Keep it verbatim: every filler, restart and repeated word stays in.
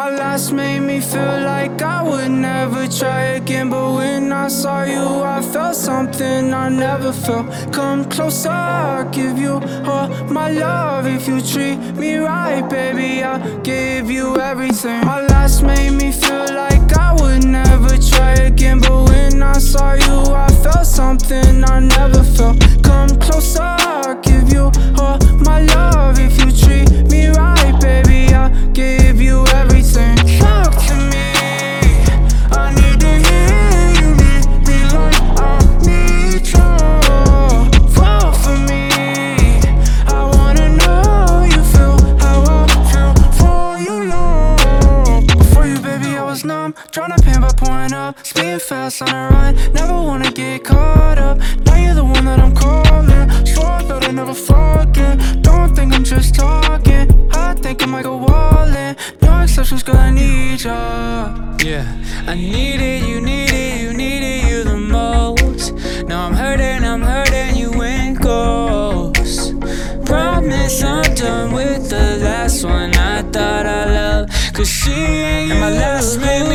My last made me feel like I would never try again, but when I saw you I felt something I never felt. Come closer, I'll give you all my love. If you treat me right, baby, I'll give you everything. My last made me feel like I would never try again, but when I saw you I felt something I never felt. Come closer, I'll give you all my love. If you treat me right, baby, I'll give you everything. Talk to me, I need to hear you need me like I need you. Fall for me, I wanna know you feel how I feel for you, long. Before you, baby, I was numb, tryna pain by pouring up, speeding fast on a run, never wanna get caught up. Now you're the one that I'm calling, swore I thought I'd never fall again. Don't think I'm just talking, I think I might go all in. No exceptions, girl, I need ya. Yeah, I needed you, needed you, needed you the most. Now I'm hurting, I'm hurting, you went ghost. Promise I'm done with the last one I thought I loved, cause she ain't you. And my last made